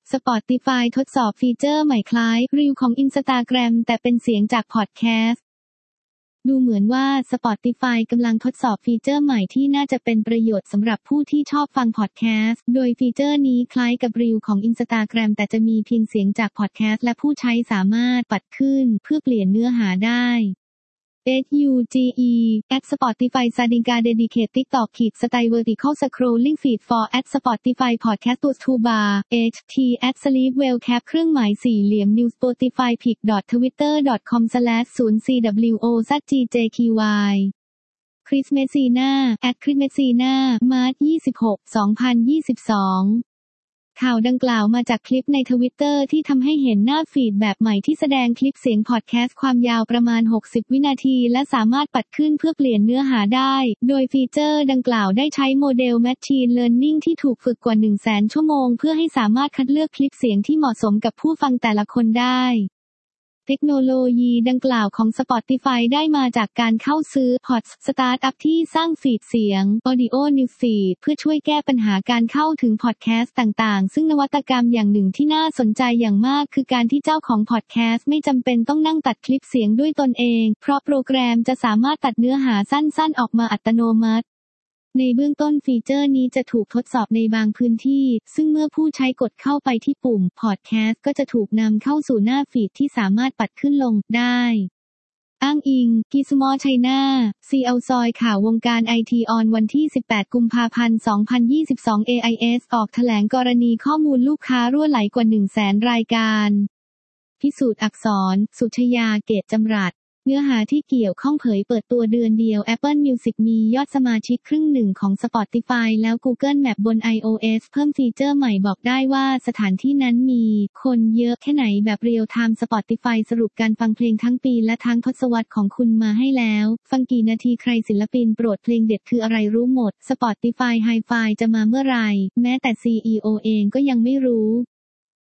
Spotify ทดสอบฟีเจอร์ใหม่คล้ายรีวของ Instagram แต่เป็นเสียงจากพอดแคสต์ดูเหมือนว่า Spotify กำลังทดสอบฟีเจอร์ใหม่ที่น่าจะเป็นประโยชน์สำหรับผู้ที่ชอบฟังพอดแคสต์โดยฟีเจอร์นี้คล้ายกับรีวของ Instagram แต่จะมีเพียงเสียงจากพอดแคสต์และผู้ใช้สามารถปัดขึ้นเพื่อเปลี่ยนเนื้อหาได้ at Spotify Sadinga Dedicate TikTok Style Vertical Scrolling Feed for at Spotify Podcast to Bar at Sleep Well Cap เครื่องหมายสี่เหลี่ยม New Spotify pic.twitter.com/0CWOZGJQY Chris Messina @Chris Messina มาร์ช 26 2022ข่าวดังกล่าวมาจากคลิปใน Twitter ที่ทำให้เห็นหน้าฟีดแบบใหม่ที่แสดงคลิปเสียงพอดแคสต์ความยาวประมาณ60วินาทีและสามารถปัดขึ้นเพื่อเปลี่ยนเนื้อหาได้โดยฟีเจอร์ดังกล่าวได้ใช้โมเดล Machine Learning ที่ถูกฝึกกว่า 100,000 ชั่วโมงเพื่อให้สามารถคัดเลือกคลิปเสียงที่เหมาะสมกับผู้ฟังแต่ละคนได้เทคโนโลยีดังกล่าวของ Spotify ได้มาจากการเข้าซื้อ Pods สตาร์ทอัพที่สร้างฟีดเสียง Audio Newsfeed เพื่อช่วยแก้ปัญหาการเข้าถึงพอดแคสต์ต่างๆซึ่งนวัตกรรมอย่างหนึ่งที่น่าสนใจอย่างมากคือการที่เจ้าของพอดแคสต์ไม่จำเป็นต้องนั่งตัดคลิปเสียงด้วยตนเองเพราะโปรแกรมจะสามารถตัดเนื้อหาสั้นๆออกมาอัตโนมัติในเบื้องต้นฟีเจอร์นี้จะถูกทดสอบในบางพื้นที่ซึ่งเมื่อผู้ใช้กดเข้าไปที่ปุ่ม Podcast ก็จะถูกนำเข้าสู่หน้าฟีดที่สามารถปัดขึ้นลงได้อ้างอิง Gizmo China CL ซอยข่าววงการไอทีออนวันที่ 18 กุมภาพันธ์ 2022 AIS ออกแถลงกรณีข้อมูลลูกค้ารั่วไหลกว่า 100,000 รายการพิสูจน์อักษร สุชยา เกตจำรัดเนื้อหาที่เกี่ยวข้องเผยเปิดตัวเดือนเดียว Apple Music มียอดสมาชิกครึ่งหนึ่งของ Spotify แล้ว Google Map บน iOS เพิ่มฟีเจอร์ใหม่บอกได้ว่าสถานที่นั้นมีคนเยอะแค่ไหนแบบเรียลไทม์ Spotify สรุปการฟังเพลงทั้งปีและทั้งทศวรรษของคุณมาให้แล้วฟังกี่นาทีใครศิลปินโปรดเพลงเด็ดคืออะไรรู้หมด Spotify Hi-Fi จะมาเมื่อไหร่แม้แต่ CEO เองก็ยังไม่รู้